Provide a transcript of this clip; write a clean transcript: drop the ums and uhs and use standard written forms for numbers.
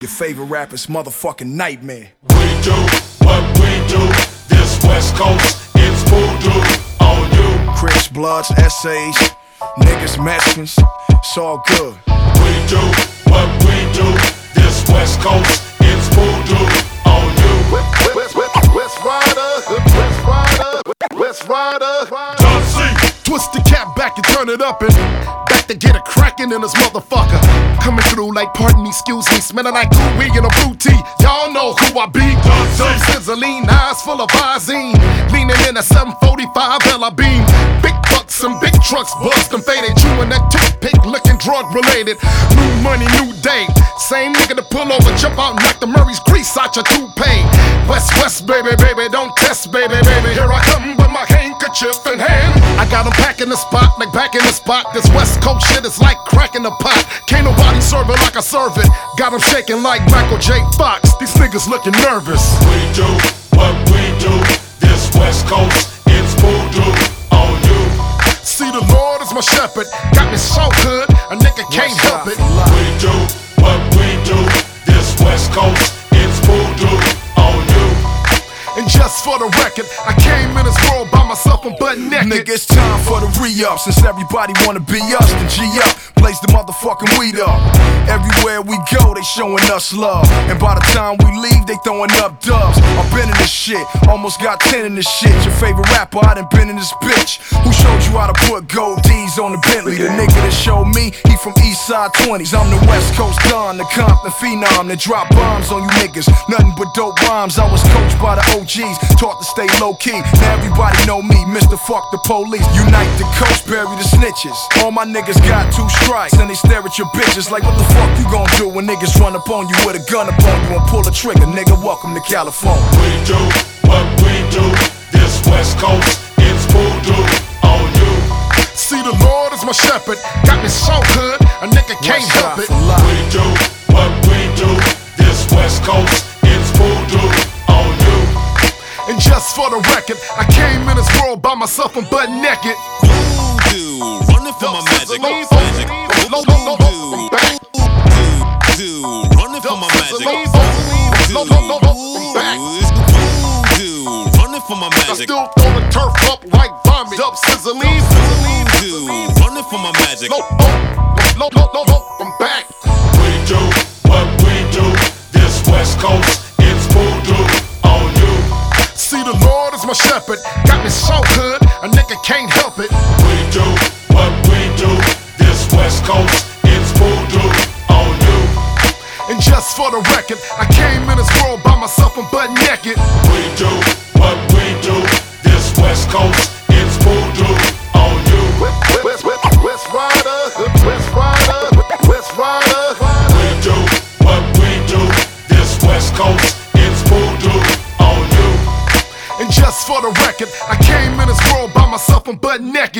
Your favorite rapper's motherfucking nightmare. We do what we do. This West Coast, it's voodoo on you. Crips, Bloods, essays, niggas, Mexicans, it's all good. We do what we do. This West Coast, it's voodoo on you. West Rider, West Rider. John C. Twist the cap back and turn it up and back to get it crackin' in this motherfucker. Coming through like, pardon me, excuse me, smelling like gooey in a blue tea. Y'all know who I be. Some sizzling eyes full of Visine, leaning in a 745 Ella Beam. Big bucks and big trucks, bust and faded, chewing that toothpick, looking drug related. New money, new day. Same nigga to pull over, jump out, knock the Murray's grease out your toupee. West, baby, baby, don't test, baby, baby. Here I come with my handkerchief in hand. I got 'em packing the spot, like back in the spot. This West Coast shit is like cracking the pot. Can't nobody serve it like I serve it. Got 'em shaking like Michael J. Fox. These niggas looking nervous. We do what we do. This West Coast, it's voodoo on you. See, the Lord is my shepherd. Got me so good, a nigga can't help it. We do what we do. This West Coast, it's voodoo on you. And just for the record, I came in this world by myself and butt naked. Nigga, it's time for the re-up. Since everybody wanna be us, then G up. Blaze the motherfucking weed up. Everywhere we go, they showing us love. And by the time we leave, they throwing up dubs. I've been in this shit, almost got 10 in this shit. Your favorite rapper, I done been in this bitch. Who showed you how to put gold D's on the Bentley? The nigga that showed me, he from Eastside 20s. I'm the West Coast Don, the Compton phenom that drop bombs on you niggas. Nothing but dope rhymes. I was coached by the OGs, taught to stay low key. Now everybody know me, Mr. Fuck the Police. Unite the coast, bury the snitches. All my niggas got 2 strikes, and they stare at your bitches like, what the fuck you gon' do when niggas run up on you with a gun up on you and pull a trigger? Nigga, welcome to California. We do what we do. This West Coast, it's voodoo on you. See, the Lord is my shepherd. Got me so good, a nigga can't help it. We do what we do. This West Coast, it's voodoo on you. And just for the record, I came in this world by myself and butt naked. Voodoo, running for my magic. Voodoo, running for my magic. Voodoo, running for my I magic. still throw the turf up like vomit. Dub sizzling. Voodoo, running for my magic. I'm back. We do what we do. This West Coast, it's voodoo on you. See, the Lord is my shepherd. Got me so good, a nigga can't help it. We do what we do. This West Coast, it's voodoo on you. And just for the record, I came in this world by myself and butt naked. We do what we do. This West Coast, it's voodoo on you. West Rider. We do what we do. This West Coast, it's voodoo on you. And just for the record, I came in this world by myself and butt naked.